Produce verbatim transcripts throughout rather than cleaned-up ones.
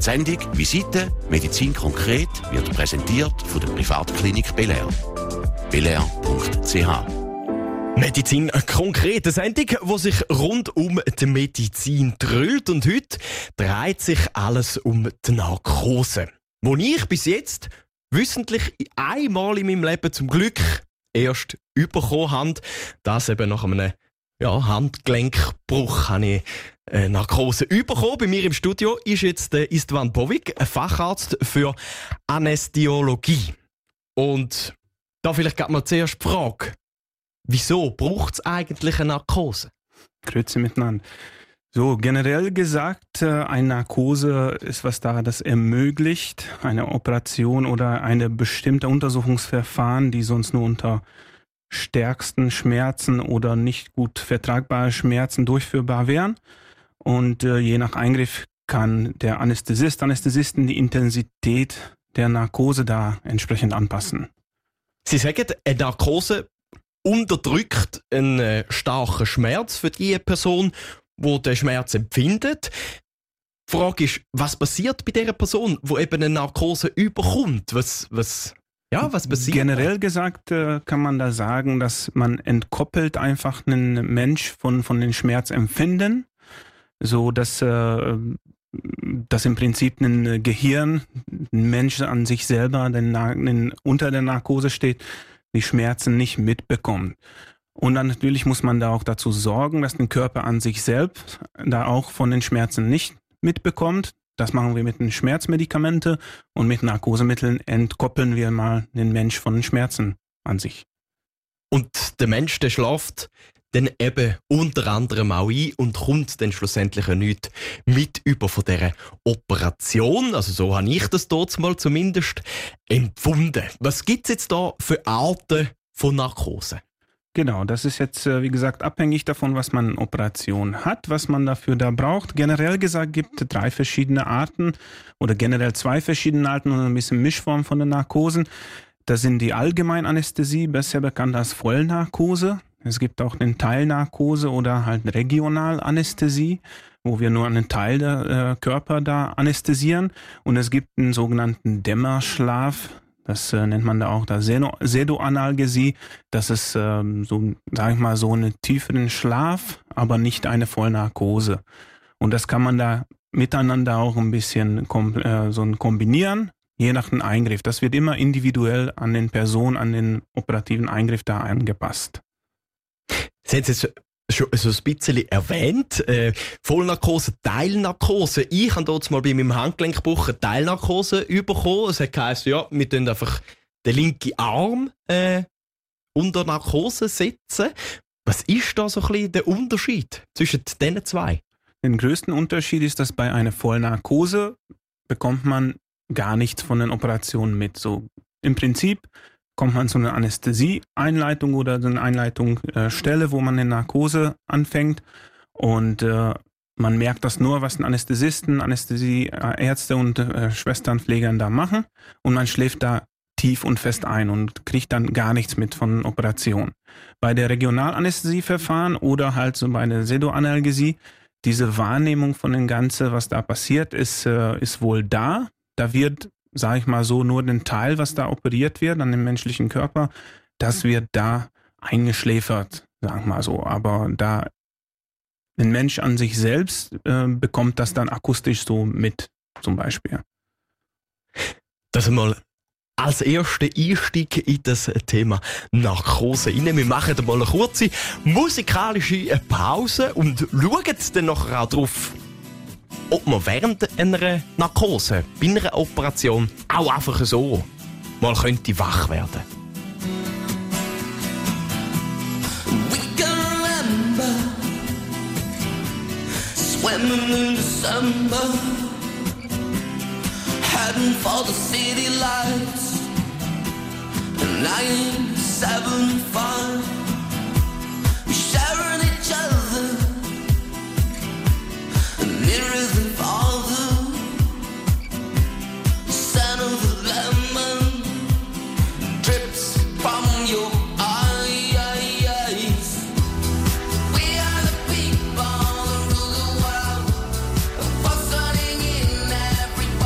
Die Sendung «Visite Medizin konkret» wird präsentiert von der Privatklinik Belair. belair punkt c h. Medizin konkret, eine Sendung, die sich rund um die Medizin dreht. Und heute dreht sich alles um die Narkose. Wo ich bis jetzt wissentlich einmal in meinem Leben zum Glück erst bekommen habe, das eben nach einem ja, Handgelenkbruch habe ich eine Narkose bekommen. Bei mir im Studio ist jetzt äh, Istvan Bovic, ein Facharzt für Anästhesiologie. Und da vielleicht gerade mal zuerst die Frage, wieso braucht es eigentlich eine Narkose? Grüezi miteinander. So, generell gesagt, eine Narkose ist was da, das ermöglicht eine Operation oder eine bestimmte Untersuchungsverfahren, die sonst nur unter stärksten Schmerzen oder nicht gut vertragbare Schmerzen durchführbar wären. Und äh, je nach Eingriff kann der Anästhesist, Anästhesisten die Intensität der Narkose da entsprechend anpassen. Sie sagen, eine Narkose unterdrückt einen äh, starken Schmerz für die Person, die den Schmerz empfindet. Die Frage ist, was passiert bei dieser Person, die eben eine Narkose überkommt? Was, was, ja, was passiert? Generell gesagt äh, kann man da sagen, dass man entkoppelt einfach einen Mensch von, von den Schmerzempfinden, so dass, äh, dass im Prinzip ein Gehirn, ein Mensch an sich selber, der den, unter der Narkose steht, die Schmerzen nicht mitbekommt. Und dann natürlich muss man da auch dazu sorgen, dass der Körper an sich selbst da auch von den Schmerzen nicht mitbekommt. Das machen wir mit den Schmerzmedikamente und mit Narkosemitteln entkoppeln wir mal den Mensch von den Schmerzen an sich. Und der Mensch, der schläft dann eben unter anderem auch ein und kommt dann schlussendlich nicht mit über von dieser Operation. Also so habe ich das dort mal zumindest empfunden. Was gibt es jetzt da für Arten von Narkose? Genau, das ist jetzt, wie gesagt, abhängig davon, was man in Operation hat, was man dafür da braucht. Generell gesagt gibt es drei verschiedene Arten oder generell zwei verschiedene Arten und ein bisschen Mischform von den Narkosen. Das sind die Allgemeinanästhesie, besser bekannt als Vollnarkose. Es gibt auch eine Teilnarkose oder halt Regionalanästhesie, wo wir nur einen Teil der äh, Körper da anästhesieren. Und es gibt einen sogenannten Dämmerschlaf. Das äh, nennt man da auch da Pseudoanalgesie. Das ist ähm, so, sag ich mal, so einen tieferen Schlaf, aber nicht eine Vollnarkose. Und das kann man da miteinander auch ein bisschen kom- äh, so kombinieren, je nach dem Eingriff. Das wird immer individuell an den Personen, an den operativen Eingriff da angepasst. Sie haben es jetzt schon so ein bisschen erwähnt, äh, Vollnarkose, Teilnarkose. Ich habe dort mal bei meinem Handgelenkbruch eine Teilnarkose bekommen. Es hat geheißen, ja, wir tun einfach den linken Arm äh, unter Narkose setzen. Was ist da so ein bisschen der Unterschied zwischen diesen zwei? Den größten Unterschied ist, dass bei einer Vollnarkose bekommt man gar nichts von den Operationen mit. So im Prinzip kommt man zu einer Anästhesie-Einleitung oder so eine Einleitungsstelle, äh, wo man eine Narkose anfängt und äh, man merkt das nur, was den Anästhesisten, Anästhesieärzte und äh, Schwesternpflegern da machen und man schläft da tief und fest ein und kriegt dann gar nichts mit von Operationen. Bei der Regionalanästhesieverfahren oder halt so bei der Pseudoanalgesie, diese Wahrnehmung von dem Ganzen, was da passiert, ist, äh, ist wohl da. Da wird, sage ich mal so, nur den Teil, was da operiert wird an dem menschlichen Körper, das wird da eingeschläfert, sagen wir mal so. Aber da ein Mensch an sich selbst äh, bekommt das dann akustisch so mit, zum Beispiel. Das mal als erster Einstieg in das Thema Narkose rein. Wir machen mal eine kurze musikalische Pause und schauen dann nachher auch drauf, ob man während einer Narkose, bei einer Operation, auch einfach so mal könnte wach werden. We can remember swimming in December, heading for the city lights, nine seven five, sharing each other, nearer than father, scent of the lemon drips from your eyes. We are the people who rule the world, fussing in every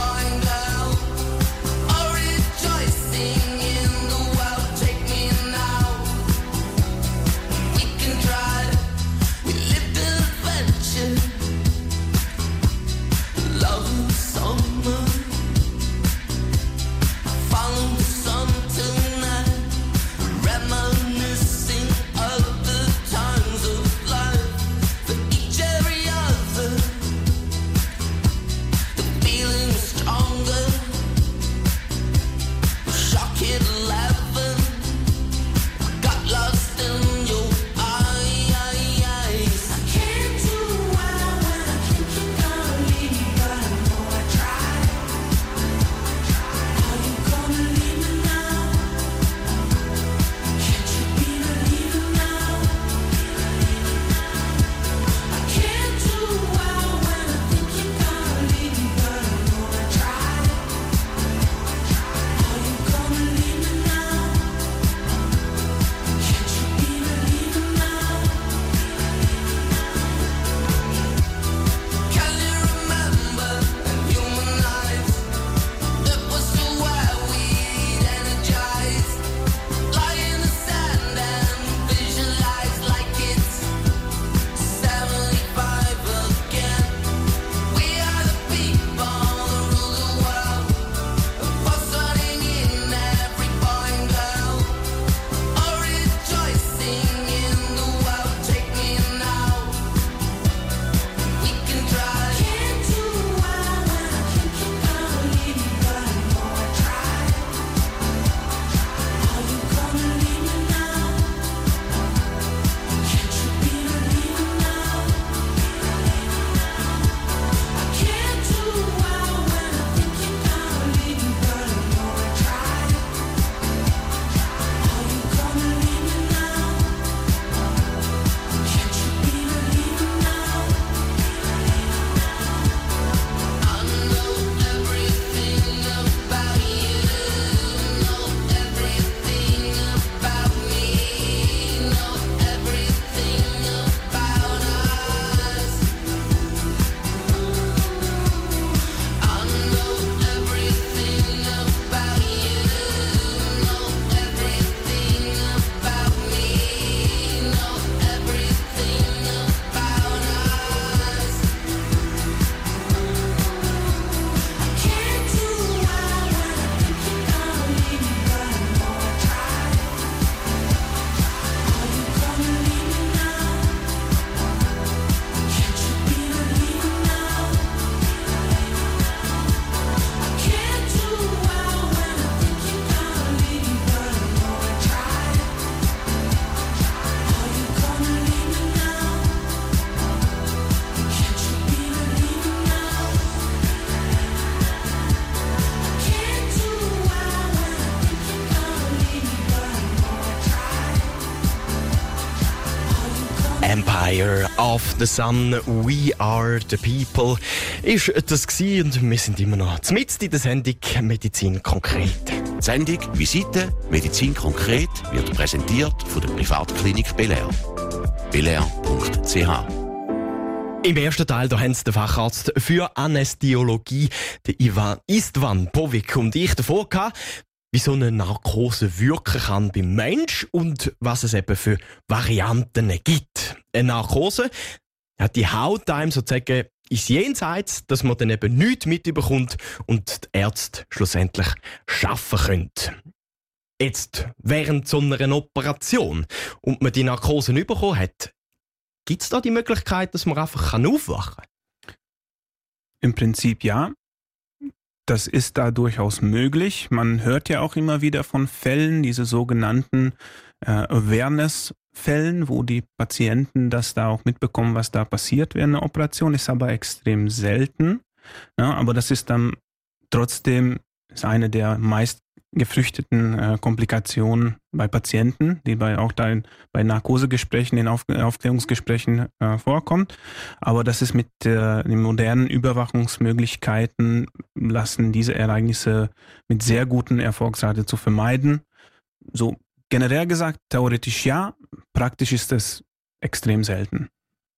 Fire of the Sun, We Are the People. Ist das gewesen und wir sind immer noch mitten in der Sendung Medizin konkret. Die Sendung Visite Medizin konkret wird präsentiert von der Privatklinik Belair. belair punkt c h. Im ersten Teil da haben Sie den Facharzt für Anästhesiologie, den Ivan Istvan Bovic und ich davor gehabt, wie so eine Narkose wirken kann beim Mensch und was es eben für Varianten gibt. Eine Narkose hat die Haut einem sozusagen ins Jenseits, dass man dann eben nichts mitbekommt und die Ärzte schlussendlich arbeiten können. Jetzt, während so einer Operation und man die Narkose nicht bekommen hat, gibt es da die Möglichkeit, dass man einfach aufwachen kann? Im Prinzip ja. Das ist da durchaus möglich. Man hört ja auch immer wieder von Fällen, diese sogenannten äh, Awareness-Fällen, wo die Patienten das da auch mitbekommen, was da passiert während einer Operation, ist aber extrem selten. Ja, aber das ist dann trotzdem ist eine der meist gefürchteten äh, Komplikationen bei Patienten, die bei auch da in, bei Narkosegesprächen, in Auf, Aufklärungsgesprächen äh, vorkommt. Aber das ist mit äh, den modernen Überwachungsmöglichkeiten lassen diese Ereignisse mit sehr guten Erfolgsrate zu vermeiden. So generell gesagt, theoretisch ja, praktisch ist es extrem selten.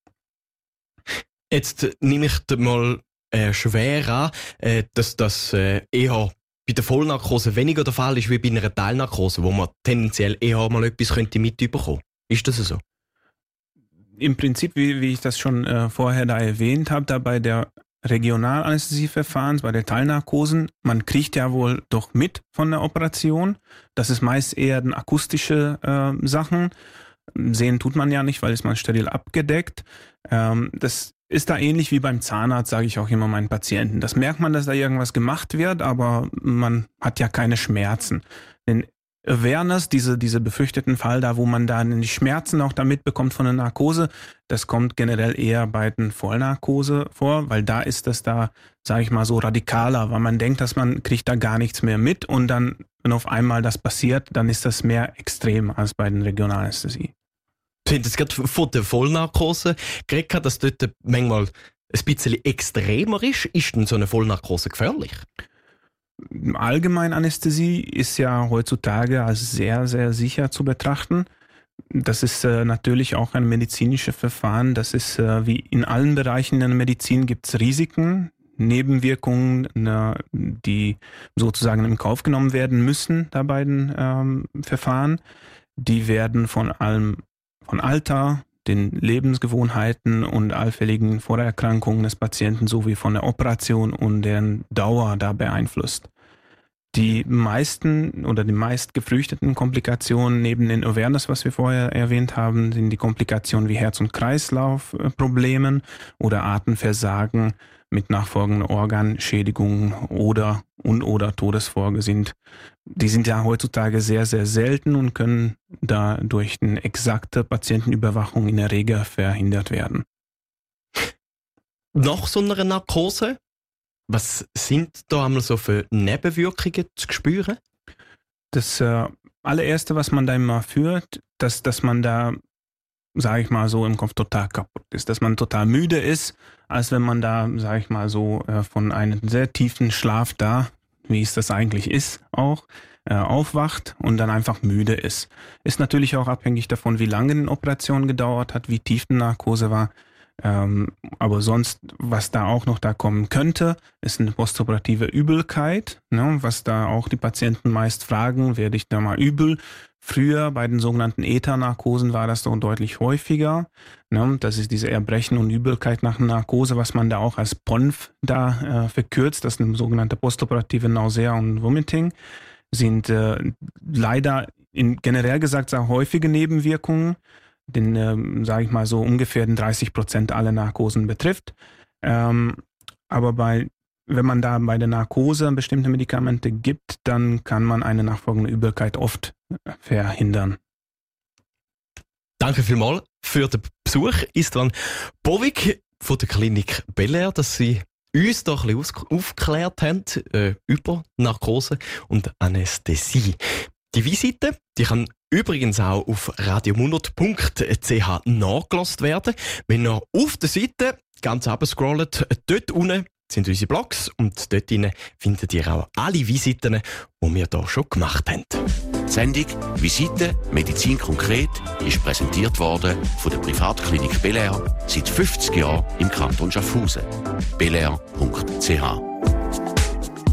Jetzt nehme ich mal äh, schwer an, äh, dass das äh, eher bei der Vollnarkose weniger der Fall ist wie bei einer Teilnarkose, wo man tendenziell eher mal etwas könnte mitbekommen. Ist das so? Im Prinzip, wie, wie ich das schon äh, vorher da erwähnt habe, da bei der Regionalanästhesieverfahrens, bei der Teilnarkosen, man kriegt ja wohl doch mit von der Operation. Das ist meist eher akustische äh, Sachen. Sehen tut man ja nicht, weil ist man steril abgedeckt. Ähm, das ist da ähnlich wie beim Zahnarzt, sage ich auch immer meinen Patienten. Das merkt man, dass da irgendwas gemacht wird, aber man hat ja keine Schmerzen. Denn Awareness, diese, diese befürchteten Fall da, wo man dann die Schmerzen auch da mitbekommt von der Narkose, das kommt generell eher bei der Vollnarkose vor, weil da ist das da, sage ich mal, so radikaler, weil man denkt, dass man kriegt da gar nichts mehr mit und dann, wenn auf einmal das passiert, dann ist das mehr extrem als bei den Regionalanästhesie. Ich finde es gerade von der Vollnarkose geredet, dass dort manchmal ein bisschen extremer ist. Ist denn so eine Vollnarkose gefährlich? Allgemein Anästhesie ist ja heutzutage als sehr, sehr sicher zu betrachten. Das ist äh, natürlich auch ein medizinisches Verfahren. Das ist äh, wie in allen Bereichen in der Medizin gibt es Risiken, Nebenwirkungen, äh, die sozusagen in Kauf genommen werden müssen da bei den ähm, Verfahren. Die werden von allem von Alter, den Lebensgewohnheiten und allfälligen Vorerkrankungen des Patienten sowie von der Operation und deren Dauer da beeinflusst. Die meisten oder die meist gefürchteten Komplikationen neben den Awareness, was wir vorher erwähnt haben, sind die Komplikationen wie Herz- und Kreislaufproblemen oder Atemversagen mit nachfolgenden Organschädigungen oder und oder Todesfolge sind. Die sind ja heutzutage sehr, sehr selten und können da durch eine exakte Patientenüberwachung in der Regel verhindert werden. Nach so einer Narkose, was sind da einmal so für Nebenwirkungen zu spüren? Das äh, allererste, was man da immer führt, dass, dass man da, sage ich mal so, im Kopf total kaputt ist, dass man total müde ist, als wenn man da, sage ich mal so, äh, von einem sehr tiefen Schlaf da, wie es das eigentlich ist, auch äh, aufwacht und dann einfach müde ist. Ist natürlich auch abhängig davon, wie lange die Operation gedauert hat, wie tief die Narkose war. Ähm, aber sonst, was da auch noch da kommen könnte, ist eine postoperative Übelkeit, ne, was da auch die Patienten meist fragen, werde ich da mal übel? Früher bei den sogenannten Ether-Narkosen war das doch deutlich häufiger. Ne? Das ist diese Erbrechen und Übelkeit nach Narkose, was man da auch als P O N F da äh, verkürzt. Das sind sogenannte postoperative Nausea und Vomiting. Sind äh, leider in, generell gesagt sehr häufige Nebenwirkungen, den, äh, sage ich mal so, ungefähr den dreißig Prozent aller Narkosen betrifft. Ähm, aber bei Wenn man da bei der Narkose bestimmte Medikamente gibt, dann kann man eine nachfolgende Übelkeit oft verhindern. Danke vielmals für den Besuch. Istvan Bovic von der Klinik Belair, dass Sie uns da ein bisschen aufgeklärt haben äh, über Narkose und Anästhesie. Die Visite, die kann übrigens auch auf radiomunot punkt c h nachgelost werden. Wenn ihr auf der Seite ganz runter scrollt, dort unten sind unsere Blogs und dort findet ihr auch alle Visiten, die wir hier schon gemacht haben. Die Sendung «Visite Medizin konkret» ist präsentiert worden von der Privatklinik Belair, seit fünfzig Jahren im Kanton Schaffhausen. belair punkt c h